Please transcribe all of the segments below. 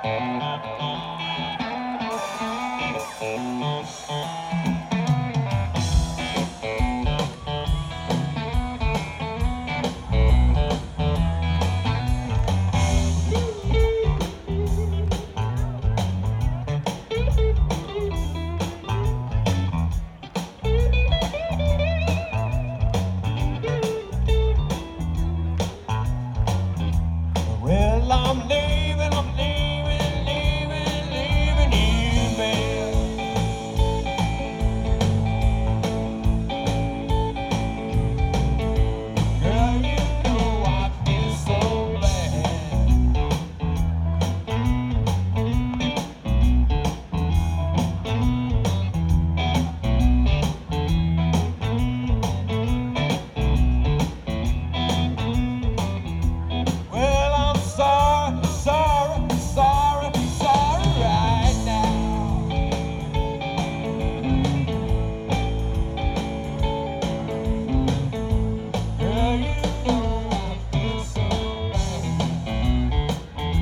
Well, I'm leaving you, man. Girl, you know I feel so bad. Well, I'm sorry, sorry, sorry, sorry right now. Girl, you know I feel so bad.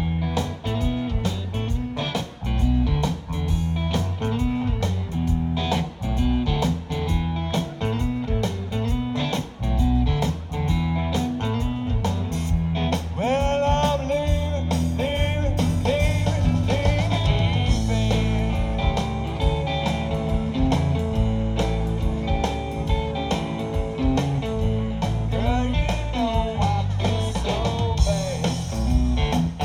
Well, I'm leaving. Girl, you know I feel so bad.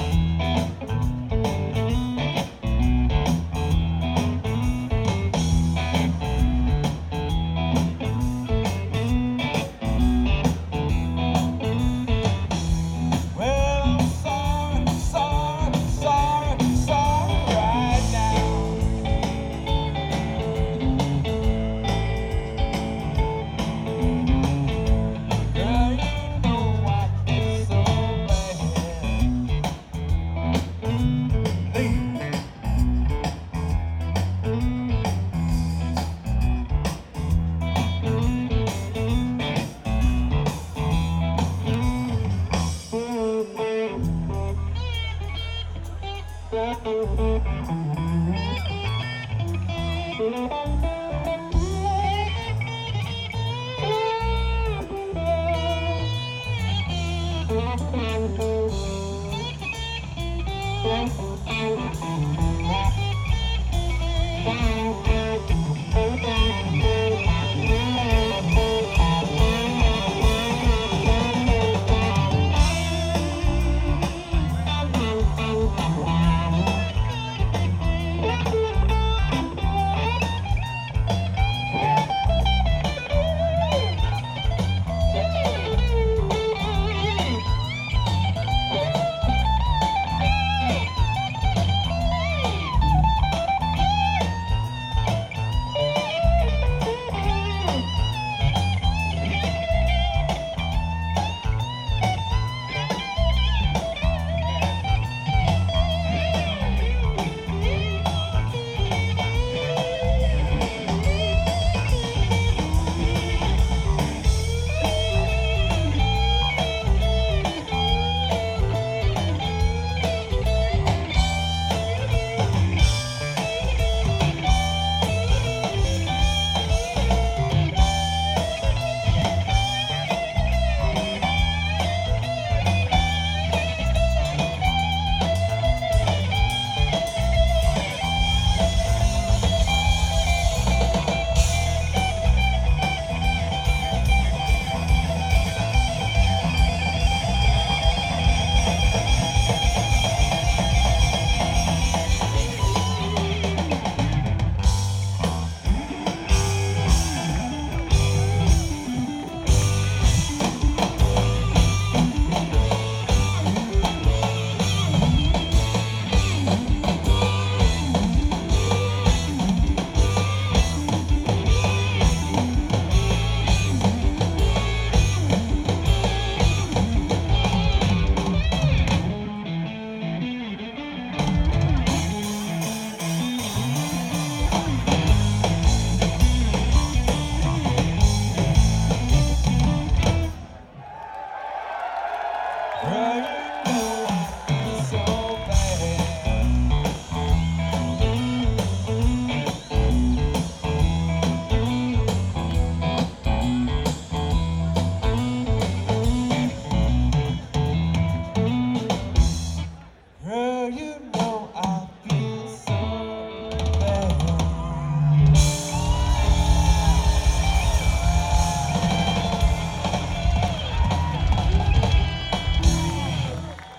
Well, I'm sorry, sorry, sorry, sorry right now. Girl, you know I feel so bad. Leave. Thank you.